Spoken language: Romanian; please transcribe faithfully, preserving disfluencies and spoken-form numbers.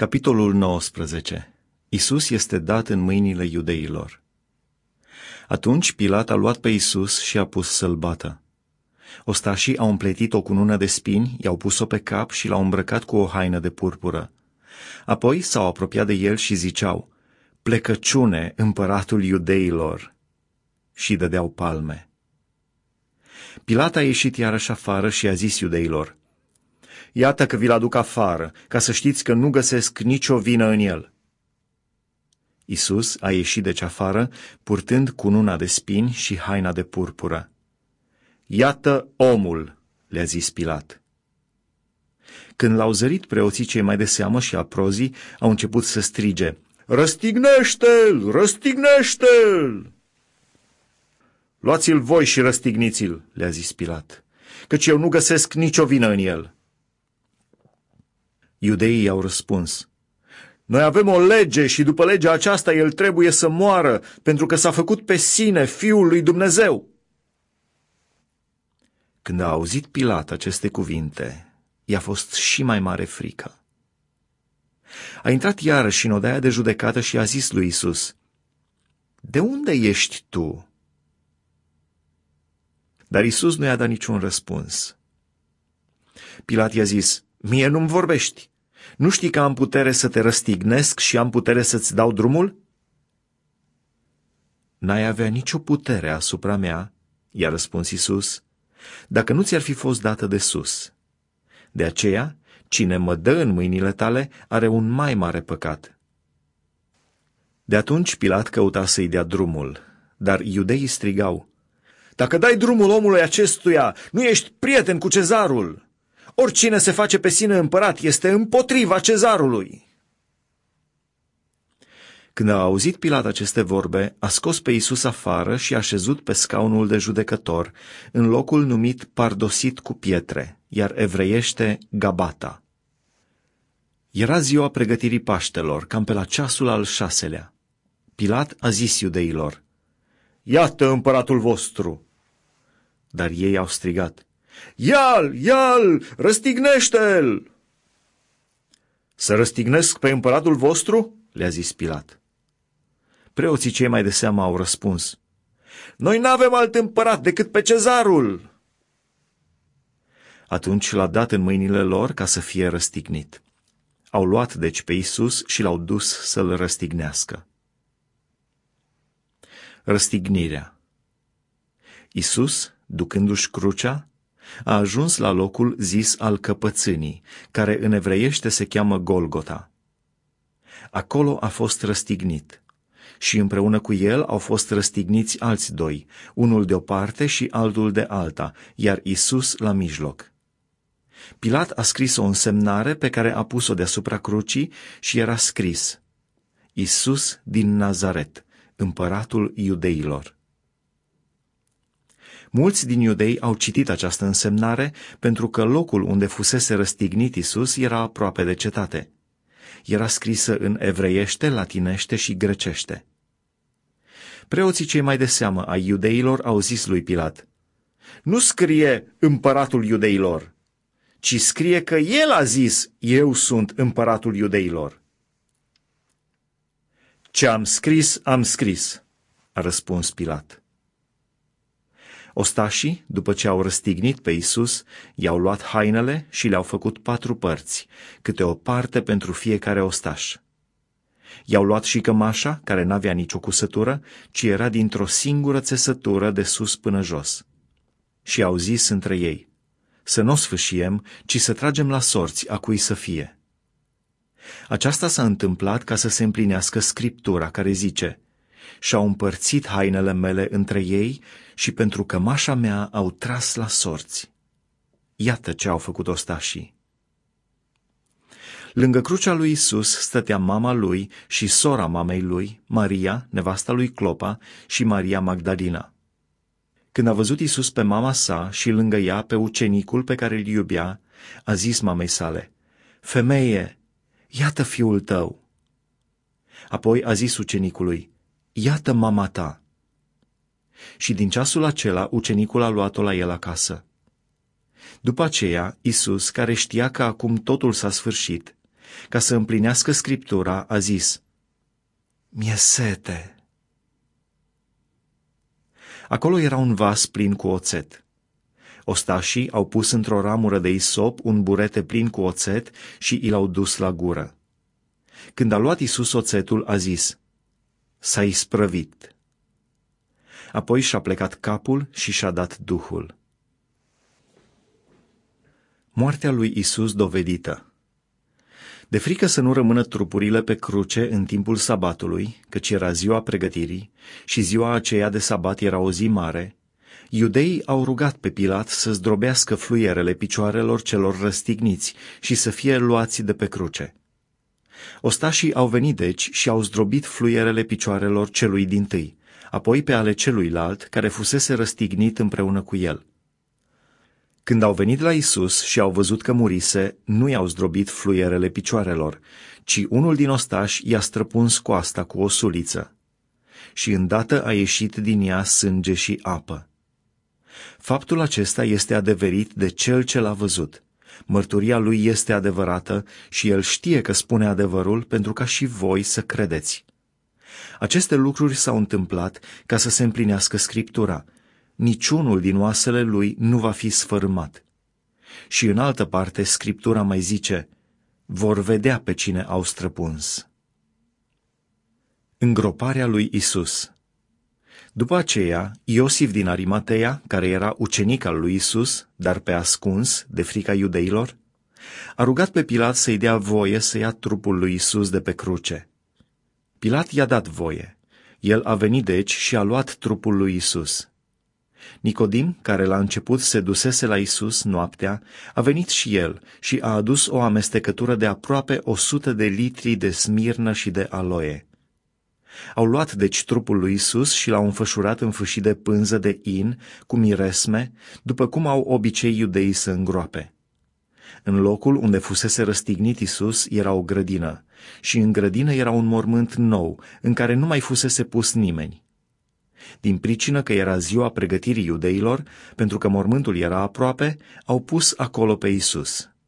Capitolul nouăsprezece. Iisus este dat în mâinile iudeilor. Atunci Pilat a luat pe Iisus și a pus să-l bată. Ostașii au împletit o cunună de spini, i-au pus-o pe cap și l-au îmbrăcat cu o haină de purpură. Apoi s-au apropiat de el și ziceau: "Plecăciune, împăratul iudeilor!" și dădeau palme. Pilat a ieșit iarăși afară și a zis iudeilor: "Iată că vi-l aduc afară, ca să știți că nu găsesc nicio vină în el." Iisus a ieșit deci afară, purtând cununa de spini și haina de purpură. "Iată omul!" le-a zis Pilat. Când l-au zărit preoții cei mai de seamă și aprozii, au început să strige: "Răstignește-l! Răstignește-l!" "Luați-l voi și răstigniți-l!" le-a zis Pilat, "căci eu nu găsesc nicio vină în el." Iudeii i-au răspuns: "Noi avem o lege și după legea aceasta el trebuie să moară, pentru că s-a făcut pe sine Fiul lui Dumnezeu." Când a auzit Pilat aceste cuvinte, i-a fost și mai mare frică. A intrat iarăși în odaia de judecată și a zis lui Iisus: "De unde ești tu?" Dar Iisus nu i-a dat niciun răspuns. Pilat i-a zis: "Mie nu-mi vorbești? Nu știi că am putere să te răstignesc și am putere să-ți dau drumul?" "N-ai avea nicio putere asupra mea," i-a răspuns Iisus, "dacă nu ți-ar fi fost dată de sus. De aceea, cine mă dă în mâinile tale are un mai mare păcat." De atunci Pilat căuta să-i dea drumul, dar iudeii strigau: "Dacă dai drumul omului acestuia, nu ești prieten cu cezarul. Oricine se face pe sine împărat este împotriva cezarului." Când a auzit Pilat aceste vorbe, a scos pe Iisus afară și a șezut pe scaunul de judecător, în locul numit Pardosit cu pietre, iar evreiește Gabata. Era ziua pregătirii Paștelor, cam pe la ceasul al șaselea. Pilat a zis iudeilor: "Iată împăratul vostru!" Dar ei au strigat: "Ia-l, ia-l, răstignește-l!" "Să răstignesc pe împăratul vostru?" le-a zis Pilat. Preoții cei mai de seamă au răspuns: "Noi n-avem alt împărat decât pe cezarul." Atunci l-a dat în mâinile lor ca să fie răstignit. Au luat deci pe Iisus și l-au dus să-l răstignească. Răstignirea. Iisus, ducându-și crucea, a ajuns la locul zis al căpățânii, care în evreiește se cheamă Golgota. Acolo a fost răstignit și împreună cu el au fost răstigniți alți doi, unul de o parte și altul de alta, iar Iisus la mijloc. Pilat a scris o însemnare pe care a pus-o deasupra crucii și era scris: "Iisus din Nazaret, împăratul iudeilor." Mulți din iudei au citit această însemnare pentru că locul unde fusese răstignit Iisus era aproape de cetate. Era scrisă în evreiește, latinește și grecește. Preoții cei mai de seamă ai iudeilor au zis lui Pilat: "Nu scrie împăratul iudeilor, ci scrie că el a zis: eu sunt împăratul iudeilor." "Ce am scris, am scris," a răspuns Pilat. Ostașii, după ce au răstignit pe Iisus, i-au luat hainele și le-au făcut patru părți, câte o parte pentru fiecare ostaș. I-au luat și cămașa, care n-avea nicio cusătură, ci era dintr-o singură țesătură de sus până jos. Și au zis între ei: "Să nu o sfâșiem, ci să tragem la sorți a cui să fie." Aceasta s-a întâmplat ca să se împlinească Scriptura, care zice: "Și-au împărțit hainele mele între ei și pentru cămașa mea au tras la sorți." Iată ce au făcut ostașii. Lângă crucea lui Iisus stătea mama lui și sora mamei lui, Maria, nevasta lui Clopa, și Maria Magdalena. Când a văzut Iisus pe mama sa și lângă ea pe ucenicul pe care îl iubea, a zis mamei sale: "Femeie, iată fiul tău." Apoi a zis ucenicului: "Iată mama ta." Și din ceasul acela ucenicul a luat-o la el acasă. După aceea, Iisus, care știa că acum totul s-a sfârșit, Ca să împlinească Scriptura, a zis: „Mi-e sete.” Acolo era un vas plin cu oțet. Ostașii au pus într-o ramură de isop un burete plin cu oțet și i l-au dus la gură. Când a luat Iisus oțetul, a zis: „S-a isprăvit.” Apoi și-a plecat capul și și-a dat duhul. Moartea lui Iisus dovedită. De frică să nu rămână trupurile pe cruce în timpul sabatului, căci era ziua pregătirii și ziua aceea de sabat era o zi mare, iudeii au rugat pe Pilat să zdrobească fluierele picioarelor celor răstigniți și să fie luați de pe cruce. Ostașii au venit deci și au zdrobit fluierele picioarelor celui dintâi, apoi pe ale celuilalt care fusese răstignit împreună cu el. Când au venit la Iisus și au văzut că murise, nu i-au zdrobit fluierele picioarelor, ci unul din ostași i-a străpuns coasta cu o suliță. Și îndată a ieșit din ea sânge și apă. Faptul acesta este adeverit de cel ce l-a văzut. Mărturia lui este adevărată și el știe că spune adevărul pentru ca și voi să credeți. Aceste lucruri s-au întâmplat ca să se împlinească Scriptura: niciunul din oasele lui nu va fi sfărâmat. Și în altă parte Scriptura mai zice: vor vedea pe cine au străpuns. Îngroparea lui Isus. După aceea, Iosif din Arimatea, care era ucenic al lui Isus, dar pe ascuns, de frica iudeilor, a rugat pe Pilat să-i dea voie să ia trupul lui Isus de pe cruce. Pilat i-a dat voie. El a venit deci și a luat trupul lui Isus. Nicodim, care la început se dusese la Isus noaptea, a venit și el și a adus o amestecătură de aproape o sută de litri de smirnă și de aloe. Au luat deci trupul lui Isus și l-au înfășurat în fâșii de pânză de in, cu miresme, după cum au obicei iudeii să îngroape. În locul unde fusese răstignit Isus era o grădină, și în grădină era un mormânt nou, în care nu mai fusese pus nimeni. Din pricină că era ziua pregătirii iudeilor, pentru că mormântul era aproape, au pus acolo pe Isus.